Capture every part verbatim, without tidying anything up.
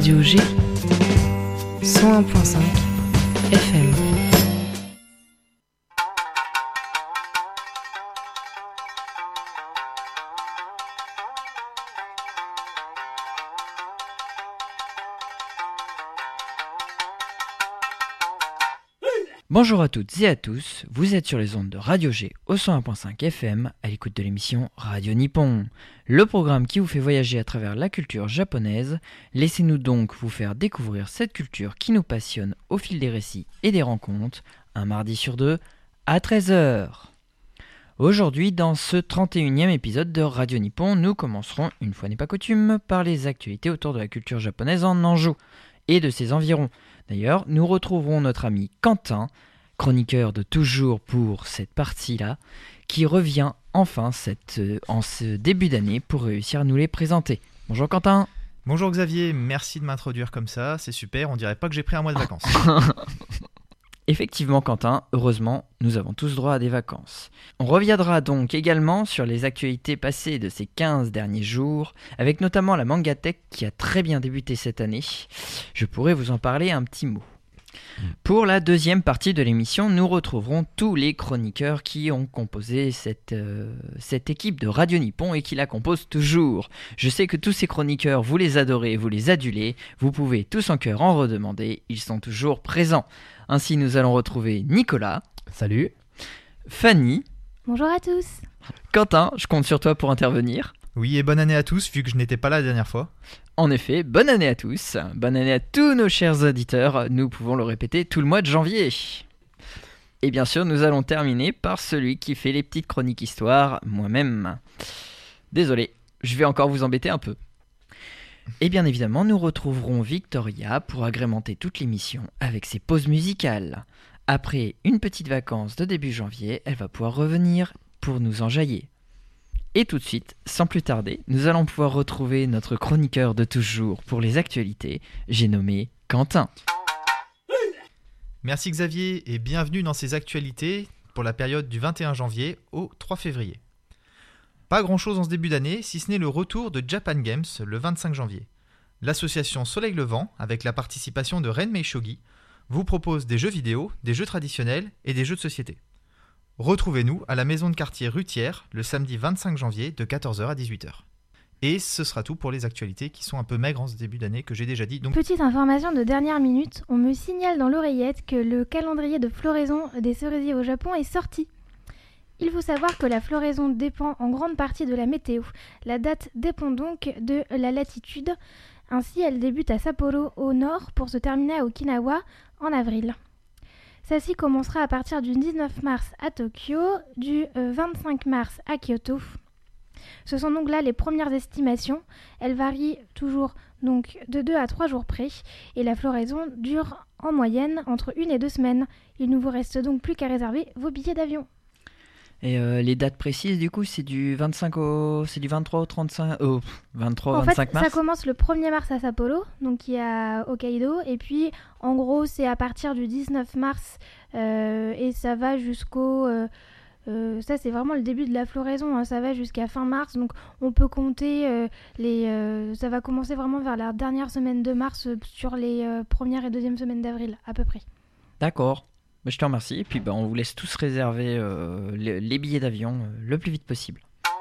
Radio G, cent un virgule cinq F M. Bonjour à toutes et à tous, vous êtes sur les ondes de Radio G au cent un virgule cinq F M à l'écoute de l'émission Radio Nippon, le programme qui vous fait voyager à travers la culture japonaise. Laissez-nous donc vous faire découvrir cette culture qui nous passionne au fil des récits et des rencontres, un mardi sur deux à treize heures. Aujourd'hui, dans ce trente et unième épisode de Radio Nippon, nous commencerons, une fois n'est pas coutume, par les actualités autour de la culture japonaise en Anjou et de ses environs. D'ailleurs, nous retrouverons notre ami Quentin, chroniqueur de toujours pour cette partie-là, qui revient enfin cette, euh, en ce début d'année pour réussir à nous les présenter. Bonjour Quentin. Bonjour Xavier, merci de m'introduire comme ça, c'est super, on dirait pas que j'ai pris un mois de vacances. Effectivement Quentin, heureusement, nous avons tous droit à des vacances. On reviendra donc également sur les actualités passées de ces quinze derniers jours, avec notamment la Mangatech qui a très bien débuté cette année. Je pourrais vous en parler un petit mot. Pour la deuxième partie de l'émission, nous retrouverons tous les chroniqueurs qui ont composé cette, euh, cette équipe de Radio Nippon et qui la composent toujours. Je sais que tous ces chroniqueurs, vous les adorez, vous les adulez, vous pouvez tous en cœur en redemander, ils sont toujours présents. Ainsi, nous allons retrouver Nicolas. Salut. Fanny. Bonjour à tous. Quentin, je compte sur toi pour intervenir. Oui, et bonne année à tous, vu que je n'étais pas là la dernière fois. En effet, bonne année à tous, bonne année à tous nos chers auditeurs, nous pouvons le répéter tout le mois de janvier. Et bien sûr, nous allons terminer par celui qui fait les petites chroniques histoires, moi-même. Désolé, je vais encore vous embêter un peu. Et bien évidemment, nous retrouverons Victoria pour agrémenter toute l'émission avec ses pauses musicales. Après une petite vacance de début janvier, elle va pouvoir revenir pour nous enjailler. Et tout de suite, sans plus tarder, nous allons pouvoir retrouver notre chroniqueur de toujours pour les actualités, j'ai nommé Quentin. Merci Xavier et bienvenue dans ces actualités pour la période du vingt et un janvier au trois février. Pas grand chose en ce début d'année, si ce n'est le retour de Japan Games le vingt-cinq janvier. L'association Soleil Levant, avec la participation de Renmei Shogi, vous propose des jeux vidéo, des jeux traditionnels et des jeux de société. Retrouvez-nous à la maison de quartier Rutière le samedi vingt-cinq janvier de quatorze heures à dix-huit heures. Et ce sera tout pour les actualités qui sont un peu maigres en ce début d'année que j'ai déjà dit. Donc... Petite information de dernière minute, on me signale dans l'oreillette que le calendrier de floraison des cerisiers au Japon est sorti. Il faut savoir que la floraison dépend en grande partie de la météo. La date dépend donc de la latitude. Ainsi, elle débute à Sapporo au nord pour se terminer à Okinawa en avril. Celle-ci commencera à partir du dix-neuf mars à Tokyo, du vingt-cinq mars à Kyoto. Ce sont donc là les premières estimations. Elles varient toujours donc de deux à trois jours près et la floraison dure en moyenne entre une et deux semaines. Il ne vous reste donc plus qu'à réserver vos billets d'avion. Et euh, les dates précises, du coup, c'est du vingt-cinq au, c'est du vingt-trois au trente-cinq, oh, vingt-trois au vingt-cinq mars. En fait, ça commence le premier mars à Sapporo, donc qui est à Hokkaido, et puis en gros, c'est à partir du dix-neuf mars euh, et ça va jusqu'au, euh, euh, ça c'est vraiment le début de la floraison, hein, ça va jusqu'à fin mars, donc on peut compter euh, les, euh, ça va commencer vraiment vers la dernière semaine de mars euh, sur les euh, premières et deuxième semaines d'avril à peu près. D'accord. Je te remercie, et puis bah, on vous laisse tous réserver euh, les, les billets d'avion euh, le plus vite possible.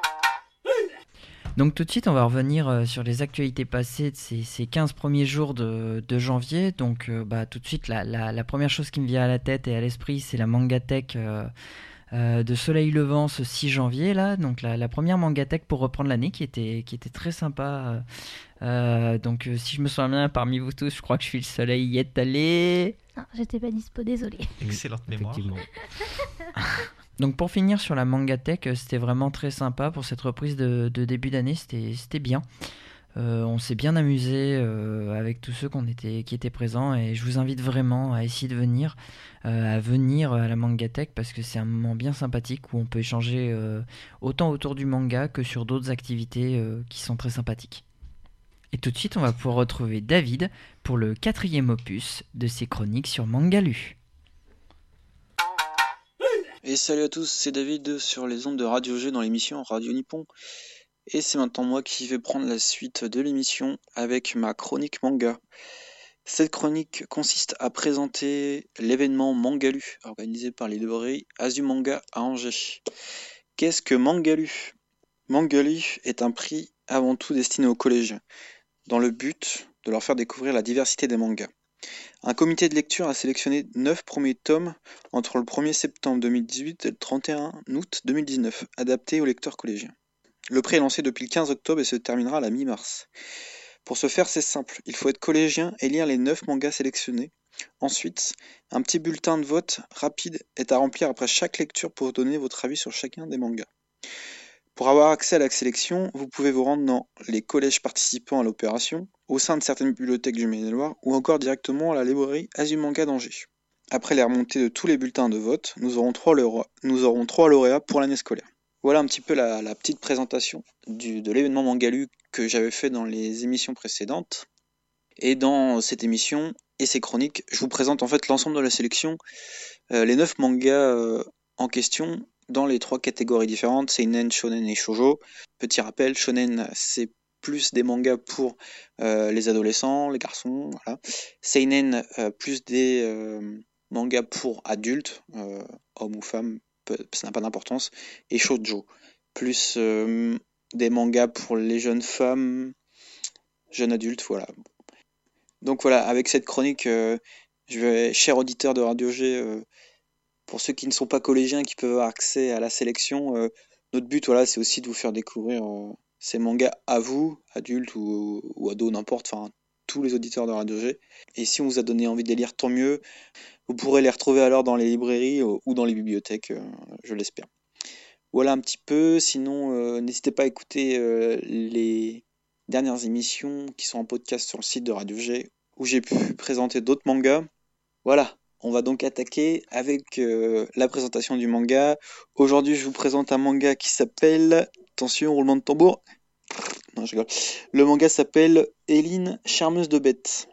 Donc tout de suite, on va revenir euh, sur les actualités passées de ces, ces quinze premiers jours de, de janvier. Donc euh, bah, tout de suite, la, la, la première chose qui me vient à la tête et à l'esprit, c'est la Mangatech euh, euh, de Soleil Levant ce six janvier. Là. Donc la, la première Mangatech pour reprendre l'année, qui était, qui était très sympa. Euh, euh, donc euh, si je me souviens bien, parmi vous tous, je crois que je suis le seul à y être allé. Non, j'étais pas dispo, désolé. Excellente mémoire. Donc pour finir sur la Mangatech, c'était vraiment très sympa pour cette reprise de, de début d'année, c'était, c'était bien. Euh, on s'est bien amusé euh, avec tous ceux qu'on était, qui étaient présents et je vous invite vraiment à essayer de venir, euh, à venir à la Mangatech parce que c'est un moment bien sympathique où on peut échanger euh, autant autour du manga que sur d'autres activités euh, qui sont très sympathiques. Et tout de suite, on va pouvoir retrouver David pour le quatrième opus de ses chroniques sur Mangalu. Et salut à tous, c'est David sur les ondes de Radio G dans l'émission Radio Nippon. Et c'est maintenant moi qui vais prendre la suite de l'émission avec ma chronique manga. Cette chronique consiste à présenter l'événement Mangalu, organisé par les librairies Azumanga à Angers. Qu'est-ce que Mangalu ? Mangalu est un prix avant tout destiné aux collégiens, dans le but de leur faire découvrir la diversité des mangas. Un comité de lecture a sélectionné neuf premiers tomes entre le premier septembre deux mille dix-huit et le trente et un août deux mille dix-neuf, adaptés aux lecteurs collégiens. Le prix est lancé depuis le quinze octobre et se terminera à la mi-mars. Pour ce faire, c'est simple, il faut être collégien et lire les neuf mangas sélectionnés. Ensuite, un petit bulletin de vote rapide est à remplir après chaque lecture pour donner votre avis sur chacun des mangas. Pour avoir accès à la sélection, vous pouvez vous rendre dans les collèges participants à l'opération, au sein de certaines bibliothèques du Maine-et-Loire ou encore directement à la librairie Azumanga d'Angers. Après les remontées de tous les bulletins de vote, nous aurons trois lauréats, nous aurons trois lauréats pour l'année scolaire. Voilà un petit peu la, la petite présentation du, de l'événement Mangalu que j'avais fait dans les émissions précédentes. Et dans cette émission et ces chroniques, je vous présente en fait l'ensemble de la sélection, euh, les neuf mangas euh, en question, dans les trois catégories différentes, seinen, shonen et shoujo. Petit rappel, shonen c'est plus des mangas pour euh, les adolescents, les garçons, voilà. Seinen euh, plus des euh, mangas pour adultes, euh, hommes ou femmes, peu, ça n'a pas d'importance. Et shoujo, plus euh, des mangas pour les jeunes femmes, jeunes adultes, voilà. Donc voilà, avec cette chronique, euh, je vais, cher auditeur de Radio G, euh, pour ceux qui ne sont pas collégiens et qui peuvent avoir accès à la sélection, euh, notre but, voilà, c'est aussi de vous faire découvrir euh, ces mangas à vous, adultes ou, ou ados, n'importe, enfin tous les auditeurs de Radio G. Et si on vous a donné envie de les lire, tant mieux. Vous pourrez les retrouver alors dans les librairies euh, ou dans les bibliothèques, euh, je l'espère. Voilà un petit peu. Sinon, euh, n'hésitez pas à écouter euh, les dernières émissions qui sont en podcast sur le site de Radio G, où j'ai pu présenter d'autres mangas. Voilà. On va donc attaquer avec euh, la présentation du manga. Aujourd'hui, je vous présente un manga qui s'appelle... Attention, roulement de tambour. Non, je rigole. Le manga s'appelle Eileen, charmeuse de bêtes.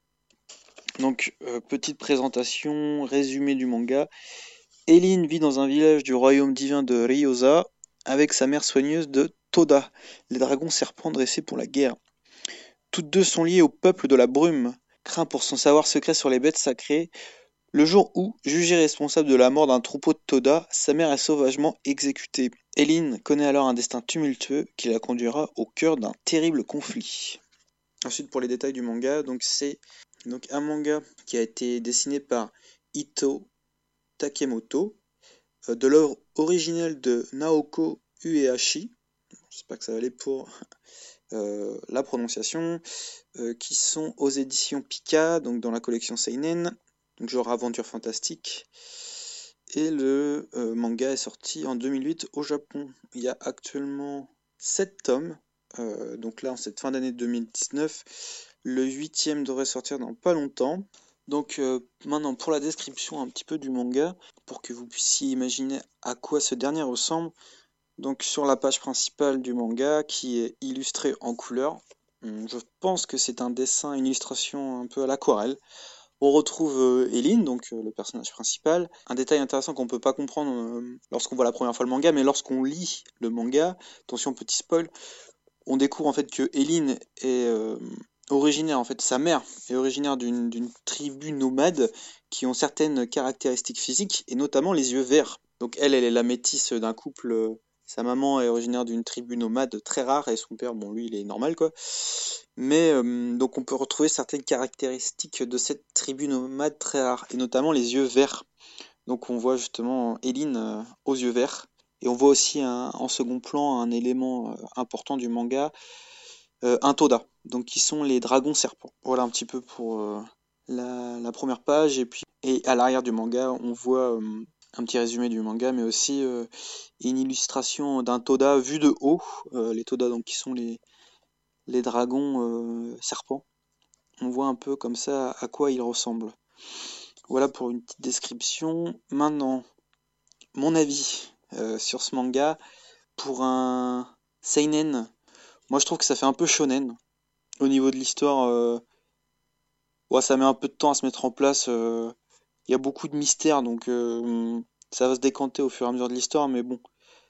Donc, euh, petite présentation, résumé du manga. Eileen vit dans un village du royaume divin de Ryoza avec sa mère soigneuse de Toda, les dragons serpents dressés pour la guerre. Toutes deux sont liées au peuple de la brume, craint pour son savoir secret sur les bêtes sacrées. Le jour où, jugée responsable de la mort d'un troupeau de Toda, sa mère est sauvagement exécutée. Eileen connaît alors un destin tumultueux qui la conduira au cœur d'un terrible conflit. Ensuite, pour les détails du manga, donc c'est donc un manga qui a été dessiné par Ito Takemoto, euh, de l'œuvre originelle de Naoko Uehashi, j'espère que ça va aller pour euh, la prononciation, euh, qui sont aux éditions Pika, donc dans la collection Seinen, donc genre aventure fantastique. Et le euh, manga est sorti en deux mille huit au Japon. Il y a actuellement sept tomes, euh, donc là en cette fin d'année deux mille dix-neuf, le huitième devrait sortir dans pas longtemps. Donc euh, maintenant pour la description un petit peu du manga, pour que vous puissiez imaginer à quoi ce dernier ressemble. Donc sur la page principale du manga qui est illustrée en couleur, je pense que c'est un dessin, une illustration un peu à l'aquarelle. On retrouve euh, Eileen, donc euh, le personnage principal. Un détail intéressant qu'on peut pas comprendre euh, lorsqu'on voit la première fois le manga, mais lorsqu'on lit le manga, attention petit spoil, on découvre en fait que Eileen est euh, originaire, en fait sa mère est originaire d'une, d'une tribu nomade qui ont certaines caractéristiques physiques, et notamment les yeux verts. Donc elle, elle est la métisse d'un couple, euh, sa maman est originaire d'une tribu nomade très rare, et son père, bon lui il est normal quoi. Mais euh, donc on peut retrouver certaines caractéristiques de cette tribu nomade très rare, et notamment les yeux verts. Donc on voit justement Eileen euh, aux yeux verts, et on voit aussi un, en second plan un élément euh, important du manga, euh, un Toda, donc qui sont les dragons serpents. Voilà un petit peu pour euh, la, la première page, et puis et à l'arrière du manga on voit euh, un petit résumé du manga, mais aussi euh, une illustration d'un Toda vu de haut, euh, les Toda donc qui sont les les dragons euh, serpents. On voit un peu comme ça à quoi ils ressemblent. Voilà pour une petite description. Maintenant, mon avis euh, sur ce manga. Pour un seinen, moi je trouve que ça fait un peu shonen. Au niveau de l'histoire, euh, ouais, ça met un peu de temps à se mettre en place. Il euh, y a beaucoup de mystères, donc euh, ça va se décanter au fur et à mesure de l'histoire, mais bon.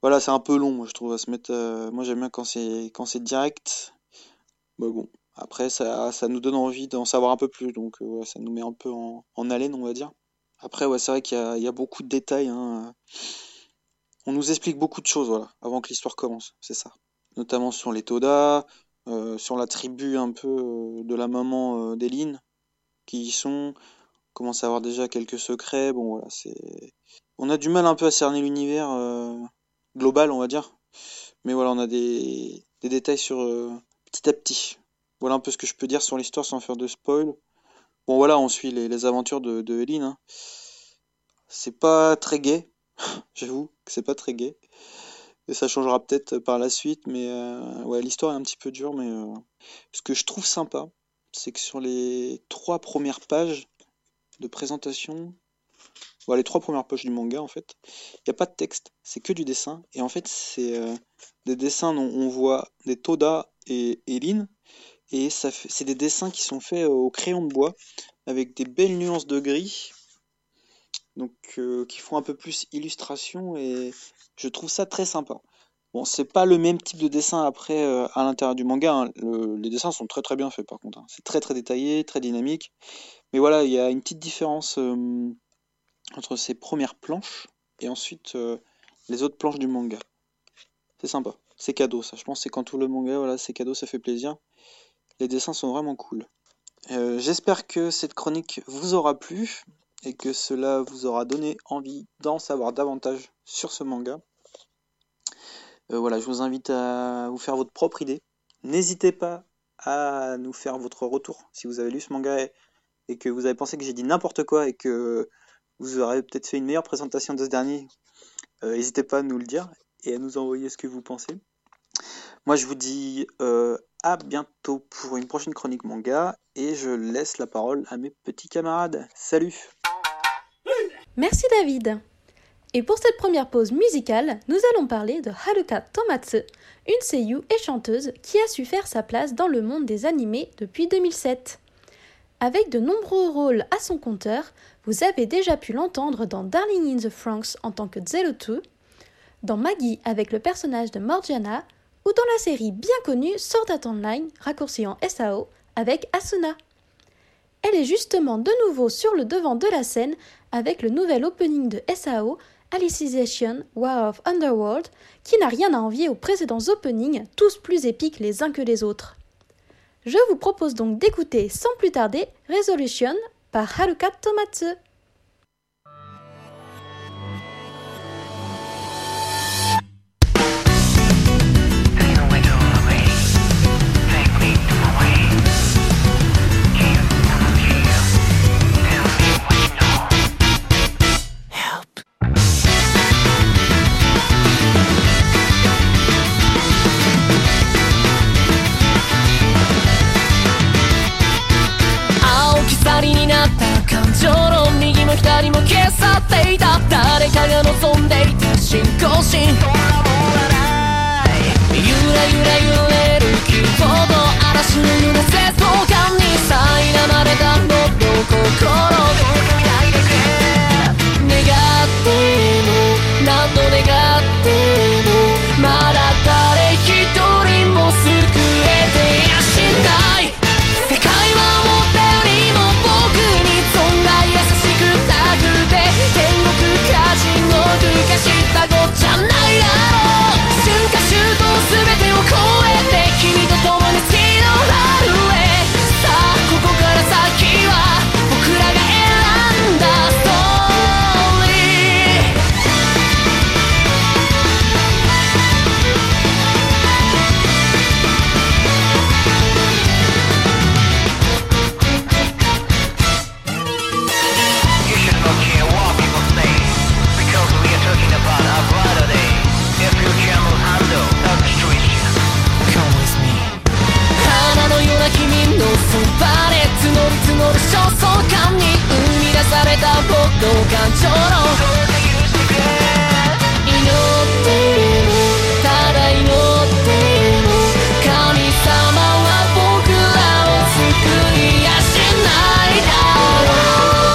voilà, c'est un peu long, moi je trouve, à se mettre. euh, moi j'aime bien quand c'est quand c'est direct. Bah bon, après ça, ça nous donne envie d'en savoir un peu plus, donc euh, ouais, ça nous met un peu en, en haleine, on va dire. Après, ouais, c'est vrai qu'il y a, il y a beaucoup de détails, hein. On nous explique beaucoup de choses, voilà, avant que l'histoire commence, c'est ça. Notamment sur les Toda, euh, sur la tribu un peu euh, de la maman euh, d'Eline, qui y sont. On commence à avoir déjà quelques secrets. Bon, voilà, c'est. On a du mal un peu à cerner l'univers euh, global, on va dire. Mais voilà, on a des, des détails sur euh, petit à petit. Voilà un peu ce que je peux dire sur l'histoire sans faire de spoil. Bon, voilà, on suit les, les aventures de, de Eline, hein. C'est pas très gai, j'avoue que c'est pas très gai. Et ça changera peut-être par la suite, mais euh, ouais, l'histoire est un petit peu dure, mais euh, ce que je trouve sympa, c'est que sur les trois premières pages de présentation, ouais, les trois premières pages du manga en fait, il n'y a pas de texte, c'est que du dessin, et en fait c'est euh, des dessins dont on voit des Toda et Eline, et ça fait, c'est des dessins qui sont faits au crayon de bois, avec des belles nuances de gris, donc euh, qui font un peu plus illustration, et je trouve ça très sympa. Bon, c'est pas le même type de dessin après euh, à l'intérieur du manga, hein. Le- les dessins sont très très bien faits par contre, hein. C'est très très détaillé, très dynamique. Mais voilà, il y a une petite différence euh, entre ces premières planches et ensuite euh, les autres planches du manga. C'est sympa, c'est cadeau ça. Je pense que c'est quand tout le manga, voilà, c'est cadeau, ça fait plaisir. Les dessins sont vraiment cool. Euh, j'espère que cette chronique vous aura plu et que cela vous aura donné envie d'en savoir davantage sur ce manga. Euh, voilà, je vous invite à vous faire votre propre idée. N'hésitez pas à nous faire votre retour si vous avez lu ce manga et, et que vous avez pensé que j'ai dit n'importe quoi et que vous aurez peut-être fait une meilleure présentation de ce dernier. Euh, n'hésitez pas à nous le dire et à nous envoyer ce que vous pensez. Moi, je vous dis euh, à bientôt pour une prochaine chronique manga et je laisse la parole à mes petits camarades. Salut! Merci David. Et pour cette première pause musicale, nous allons parler de Haruka Tomatsu, une seiyuu et chanteuse qui a su faire sa place dans le monde des animés depuis deux mille sept. Avec de nombreux rôles à son compteur, vous avez déjà pu l'entendre dans Darling in the Franxx en tant que Zero Two, dans Maggie avec le personnage de Morgiana, ou dans la série bien connue Sword Art Online, raccourci en S A O, avec Asuna. Elle est justement de nouveau sur le devant de la scène avec le nouvel opening de S A O, Alicization War of Underworld, qui n'a rien à envier aux précédents openings, tous plus épiques les uns que les autres. Je vous propose donc d'écouter sans plus tarder Resolution par Haruka Tomatsu. 左も消さっていた誰かが望んでいた進行心ゆらゆら揺れるキーボード嵐の揺れせ相関に苛まれた喉心願っても何度願ってもまだ誰一人も救えてやしない世界は思ったよりも僕にそんな優しくなくて天国か地獄か知ったこっちゃないだろう春夏秋冬全てを超えて君と共に月の春へさあここから先は僕らが選んだストーリー花のような君のそばで募り募る焦燥感に生み出された僕の感情の祈ってもただ祈っても神様は僕らを救いやしないだろう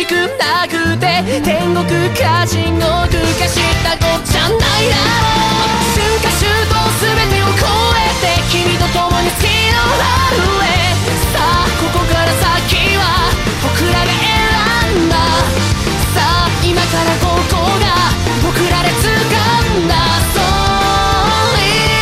くなくて天国か地獄かしたこっちゃないだろう春夏秋冬全てを超えて君と共に好きの春へさあここから先は僕らが選んださあ今からここが僕らで掴んだストーリー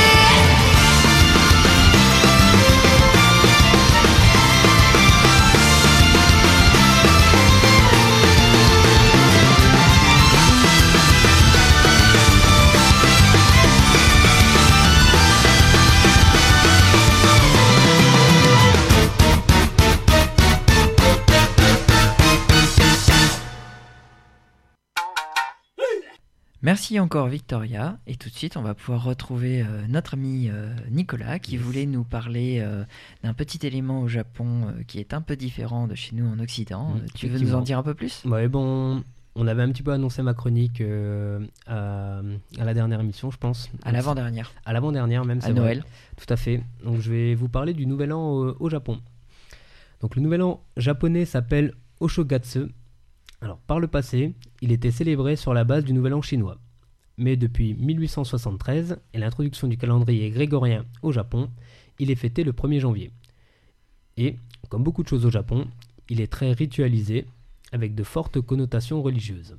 Merci encore Victoria, et tout de suite on va pouvoir retrouver euh, notre ami euh, Nicolas qui yes. voulait nous parler euh, d'un petit élément au Japon euh, qui est un peu différent de chez nous en Occident. Mmh, tu veux nous en dire un peu plus ? Ouais, bon, on avait un petit peu annoncé ma chronique euh, à, à la dernière émission, je pense. À l'avant-dernière. À l'avant-dernière même, c'est à vrai. Noël. Tout à fait. Donc je vais vous parler du Nouvel An au, au Japon. Donc le Nouvel An japonais s'appelle Oshogatsu. Alors, par le passé, il était célébré sur la base du Nouvel An chinois. Mais depuis mille huit cent soixante-treize et l'introduction du calendrier grégorien au Japon, il est fêté le premier janvier. Et, comme beaucoup de choses au Japon, il est très ritualisé, avec de fortes connotations religieuses.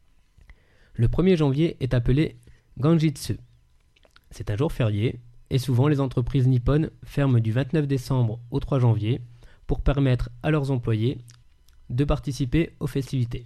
Le premier janvier est appelé Ganjitsu. C'est un jour férié, et souvent les entreprises nippones ferment du vingt-neuf décembre au trois janvier pour permettre à leurs employés de participer aux festivités.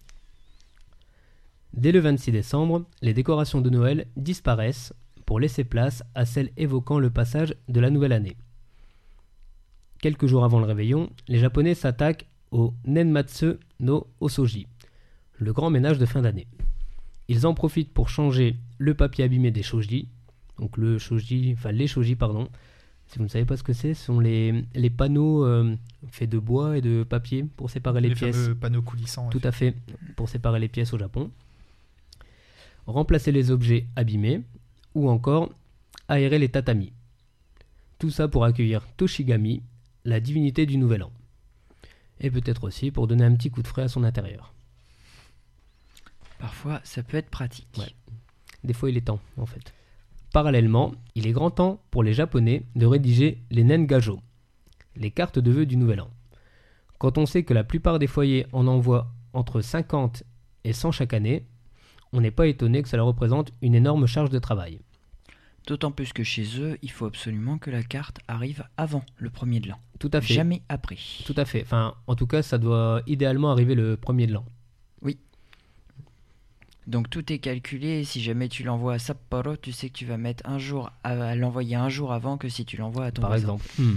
Dès le vingt-six décembre, les décorations de Noël disparaissent pour laisser place à celles évoquant le passage de la nouvelle année. Quelques jours avant le réveillon, les Japonais s'attaquent au Nenmatsu no Osoji, le grand ménage de fin d'année. Ils en profitent pour changer le papier abîmé des shoji, donc le shoji, enfin les shoji pardon. Si vous ne savez pas ce que c'est, ce sont les, les panneaux euh, faits de bois et de papier pour séparer les, les pièces. Les fameux panneaux coulissants. Tout à fait, pour séparer les pièces au Japon. Remplacer les objets abîmés ou encore aérer les tatamis. Tout ça pour accueillir Toshigami, la divinité du Nouvel An. Et peut-être aussi pour donner un petit coup de frais à son intérieur. Parfois, ça peut être pratique. Ouais. Des fois, il est temps, en fait. Parallèlement, il est grand temps pour les Japonais de rédiger les Nengajo, les cartes de vœux du Nouvel An. Quand on sait que la plupart des foyers en envoient entre cinquante et cent chaque année, on n'est pas étonné que cela représente une énorme charge de travail. D'autant plus que chez eux, il faut absolument que la carte arrive avant le premier de l'an. Tout à fait. Jamais après. Tout à fait. Enfin, en tout cas, ça doit idéalement arriver le premier de l'an. Oui. Donc tout est calculé, si jamais tu l'envoies à Sapporo, tu sais que tu vas mettre un jour à, à l'envoyer un jour avant que si tu l'envoies à ton Par voisin. exemple. Hmm.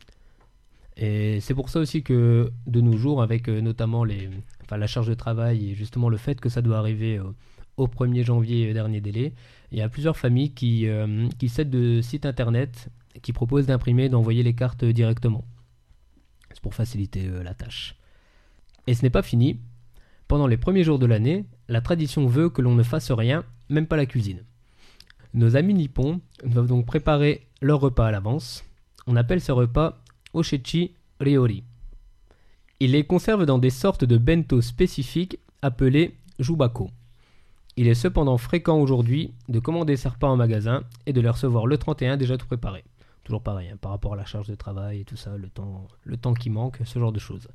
Et c'est pour ça aussi que de nos jours, avec euh, notamment les, enfin, la charge de travail et justement le fait que ça doit arriver euh, au premier janvier, euh, dernier délai, il y a plusieurs familles qui, euh, qui s'aident de sites internet qui proposent d'imprimer, d'envoyer les cartes directement. C'est pour faciliter euh, la tâche. Et ce n'est pas fini. Pendant les premiers jours de l'année, la tradition veut que l'on ne fasse rien, même pas la cuisine. Nos amis nippons doivent donc préparer leur repas à l'avance. On appelle ce repas Oshechi Ryori. Ils les conservent dans des sortes de bento spécifiques appelés jubako. Il est cependant fréquent aujourd'hui de commander ces repas en magasin et de les recevoir le trente et un déjà tout préparé. Toujours pareil, hein, par rapport à la charge de travail et tout ça, le temps, le temps qui manque, ce genre de choses.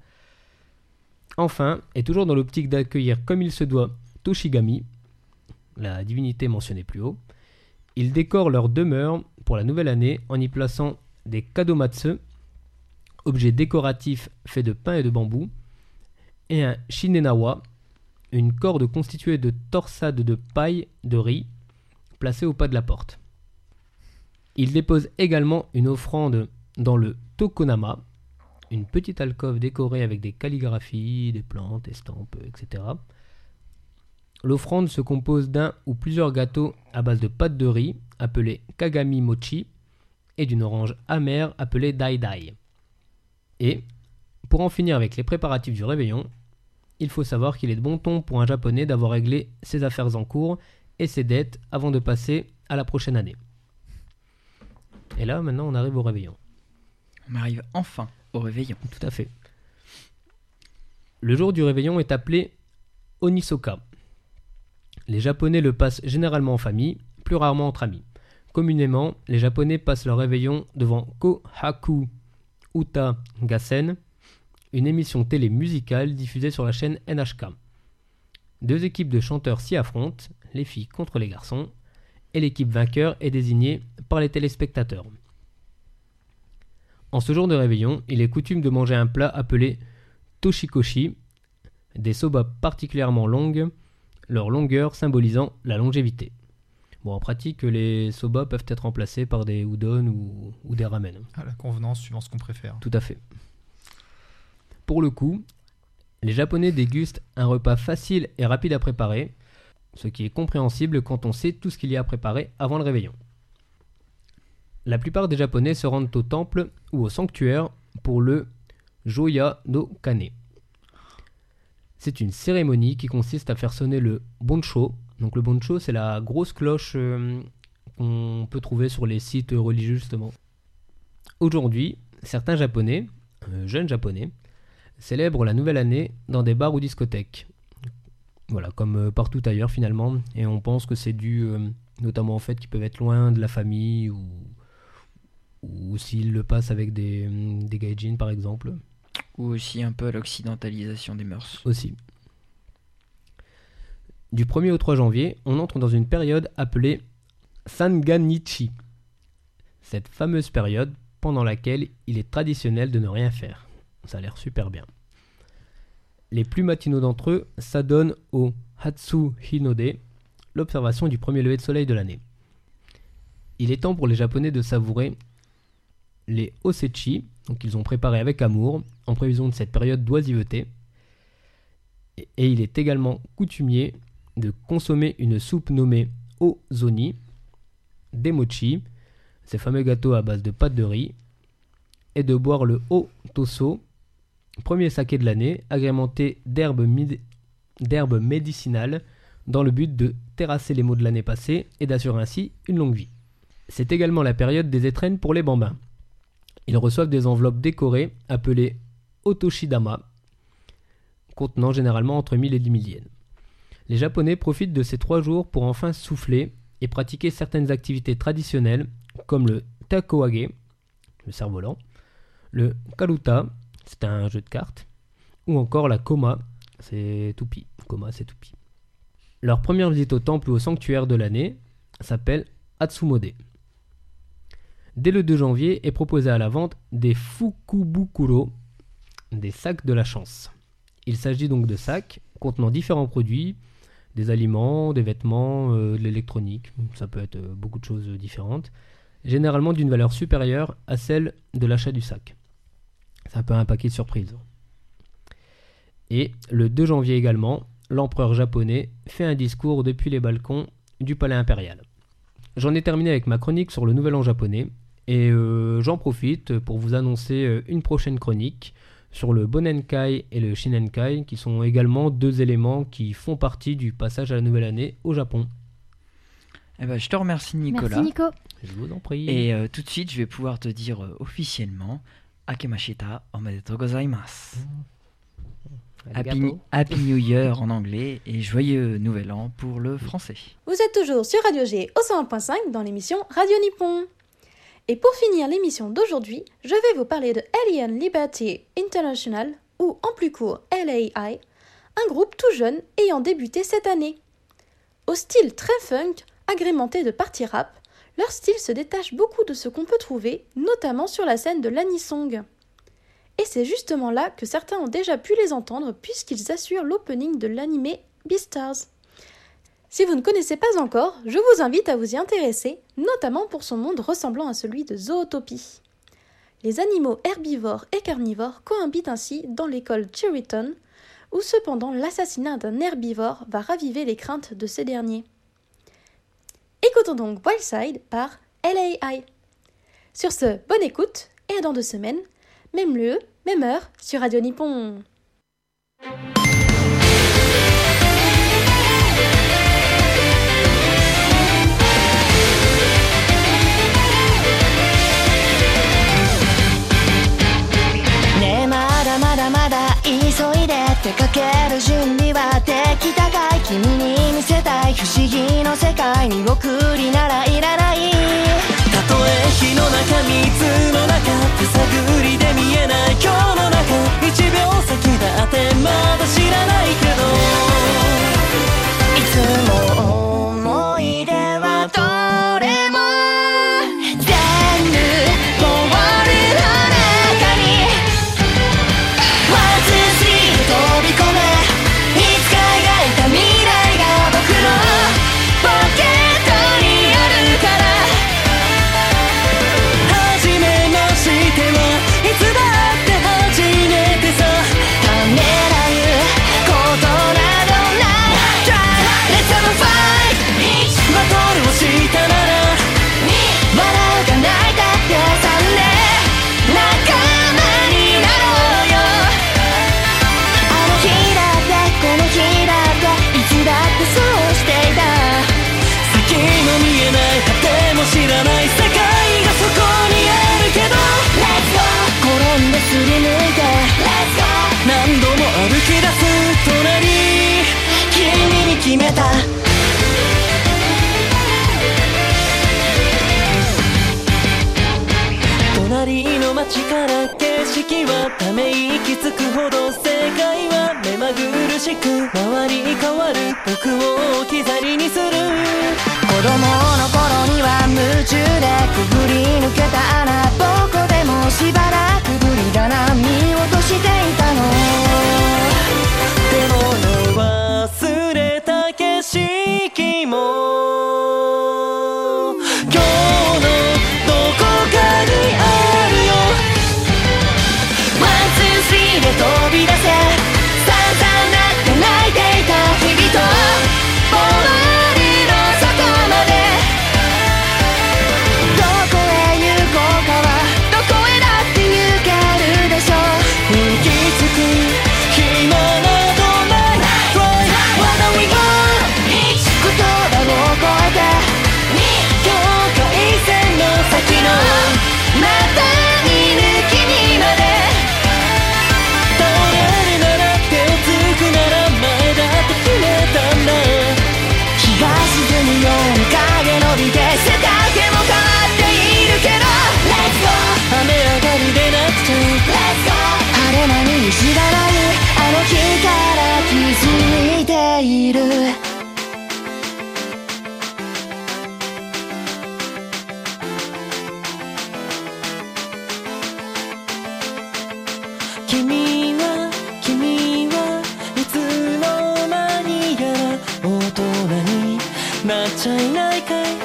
Enfin, et toujours dans l'optique d'accueillir comme il se doit Toshigami, la divinité mentionnée plus haut, ils décorent leur demeure pour la nouvelle année en y plaçant des kadomatsu, objets décoratifs faits de pain et de bambou, et un shinenawa, une corde constituée de torsades de paille de riz placée au pas de la porte. Ils déposent également une offrande dans le tokonama, une petite alcôve décorée avec des calligraphies, des plantes, estampes, et cetera. L'offrande se compose d'un ou plusieurs gâteaux à base de pâte de riz, appelés kagami mochi, et d'une orange amère appelée dai dai. Et, pour en finir avec les préparatifs du réveillon, il faut savoir qu'il est de bon ton pour un japonais d'avoir réglé ses affaires en cours et ses dettes avant de passer à la prochaine année. Et là, maintenant, on arrive au réveillon. On arrive enfin au réveillon. Tout à fait. Le jour du réveillon est appelé Onisoka. Les Japonais le passent généralement en famille, plus rarement entre amis. Communément, les Japonais passent leur réveillon devant Kohaku Uta Gassen, une émission télé musicale diffusée sur la chaîne N H K. Deux équipes de chanteurs s'y affrontent, les filles contre les garçons, et l'équipe vainqueur est désignée par les téléspectateurs. En ce jour de réveillon, il est coutume de manger un plat appelé toshikoshi, des soba particulièrement longues, leur longueur symbolisant la longévité. Bon, en pratique, les soba peuvent être remplacés par des udon ou, ou des ramen. À la convenance, suivant ce qu'on préfère. Tout à fait. Pour le coup, les Japonais dégustent un repas facile et rapide à préparer, ce qui est compréhensible quand on sait tout ce qu'il y a à préparer avant le réveillon. La plupart des Japonais se rendent au temple ou au sanctuaire pour le Joya no Kane. C'est une cérémonie qui consiste à faire sonner le boncho. Donc le boncho, c'est la grosse cloche euh, qu'on peut trouver sur les sites religieux justement. Aujourd'hui, certains Japonais, euh, jeunes Japonais, célèbrent la nouvelle année dans des bars ou discothèques. Voilà, comme euh, partout ailleurs finalement. Et on pense que c'est dû euh, notamment au fait qu'ils peuvent être loin de la famille ou, ou s'ils le passent avec des, des gaijin par exemple. Ou aussi un peu à l'occidentalisation des mœurs. Aussi. Du premier au trois janvier, on entre dans une période appelée Sanganichi. Cette fameuse période pendant laquelle il est traditionnel de ne rien faire. Ça a l'air super bien. Les plus matinaux d'entre eux s'adonnent au Hatsu Hinode, l'observation du premier lever de soleil de l'année. Il est temps pour les Japonais de savourer les osechi, donc ils ont préparé avec amour, en prévision de cette période d'oisiveté. Et, et il est également coutumier de consommer une soupe nommée ozoni, des mochi, ces fameux gâteaux à base de pâte de riz, et de boire le o-toso, premier saké de l'année, agrémenté d'herbes, mid- d'herbes médicinales, dans le but de terrasser les maux de l'année passée et d'assurer ainsi une longue vie. C'est également la période des étrennes pour les bambins. Ils reçoivent des enveloppes décorées appelées otoshidama, contenant généralement entre mille et dix mille yens. Les Japonais profitent de ces trois jours pour enfin souffler et pratiquer certaines activités traditionnelles comme le takoage, le cerf-volant, le karuta, c'est un jeu de cartes, ou encore la koma, c'est toupie. Koma, c'est toupie. Leur première visite au temple ou au sanctuaire de l'année s'appelle Atsumode. Dès le deux janvier est proposé à la vente des fukubukuro, des sacs de la chance. Il s'agit donc de sacs contenant différents produits, des aliments, des vêtements, euh, de l'électronique, ça peut être euh, beaucoup de choses différentes, généralement d'une valeur supérieure à celle de l'achat du sac. C'est un peu un paquet de surprises. Et le deux janvier également, l'empereur japonais fait un discours depuis les balcons du palais impérial. J'en ai terminé avec ma chronique sur le nouvel an japonais, et euh, j'en profite pour vous annoncer euh, une prochaine chronique sur le Bonenkai et le Shinenkai, qui sont également deux éléments qui font partie du passage à la nouvelle année au Japon. Eh ben, je te remercie Nicolas. Merci Nico. Je vous en prie. Et euh, tout de suite, je vais pouvoir te dire euh, officiellement Akemashita omedetou gozaimasu. Happy, Happy New Year en anglais et joyeux Nouvel An pour le français. Vous êtes toujours sur Radio G au cent un point cinq dans l'émission Radio Nippon. Et pour finir l'émission d'aujourd'hui, je vais vous parler de Alien Liberty International, ou en plus court L A I, un groupe tout jeune ayant débuté cette année. Au style très funk, agrémenté de parties rap, leur style se détache beaucoup de ce qu'on peut trouver, notamment sur la scène de l'anisong. Et c'est justement là que certains ont déjà pu les entendre puisqu'ils assurent l'opening de l'anime Beastars. Si vous ne connaissez pas encore, je vous invite à vous y intéresser, notamment pour son monde ressemblant à celui de Zootopie. Les animaux herbivores et carnivores cohabitent ainsi dans l'école Cheriton, où cependant l'assassinat d'un herbivore va raviver les craintes de ces derniers. Écoutons donc Wildside par L A I. Sur ce, bonne écoute, et à dans deux semaines, même lieu, même heure, sur Radio Nippon. ねえまだまだまだ急いでって界に送りならいらない。たとえ火の中水の中手探りで見えない今日の中一秒先だってまだ知らないけどいつも思い出はどれも全部終わるの中にワンツースリーで飛び込めいつか描いた未来が僕のポケットにあるから初めましてはいつだって初めてさためらうことなどない Let's have a fight バトルをしたなら笑うか泣いたってさんで仲間になろうよあの日だってこの日だっていつだってそうしていた先の見えない果ても知らない世界がそこにあるけど Let's go 転んですりむいて Let's go 何度も歩き出す隣君に決めた隣の街から景色はため息つくほど世界は目まぐるしく回り変わる僕を置き去りにする子供の頃には夢中でくぐり抜けた穴どこでもしばらくぶりだな見落としていたのでも忘れた景色も今日のどこかにあるよワンツースリーで飛び出せ散々なって泣いていた日々と終わりの底までどこへ行こうかはどこへだって行けるでしょ行き着く暇などない Right where we go 言葉を超えて境界線の先のまた見ぬ君まで倒れるなら手をつくなら前だって決めたんだ日が沈むように影伸びて背丈も変わっているけど Let's go 雨上がりでなくちゃ Let's go 晴れ間に知らないあの日から気づいている君は君はいつの間にやら大人になっちゃいないかい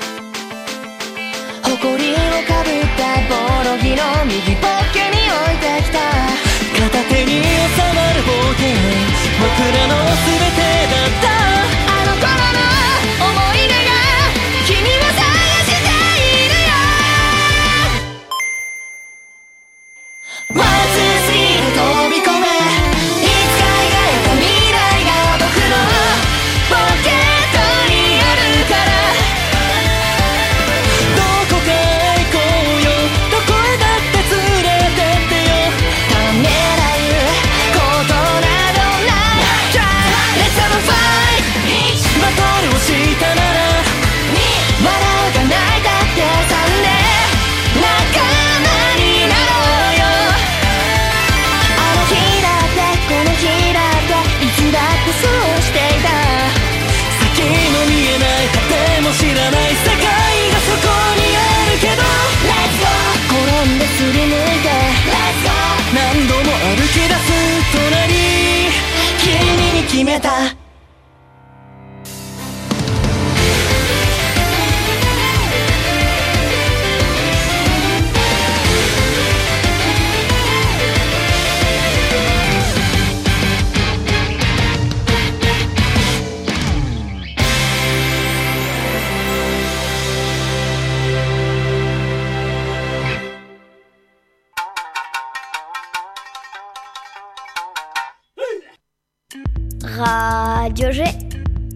誇りをかぶったボロ着の右ポッケに置いてきた片手に収まるボケ僕らの全てだったあの頃の思い出が君を探しているよワンツースリーで飛び込めいつか描いた未来が僕のポケットにあるからどこかへ行こうよどこへだって連れてってよためらうことなどない Let's have a fight バトルをしたなら笑うか泣いたってさんで仲間になろうよあの日だってこの日だっていつだってそうしていた先の見えない果ても知らない世界がそこにあるけど Let's go 転んですりむいて Let's go 何度も歩き出す隣君に決めた Radio G.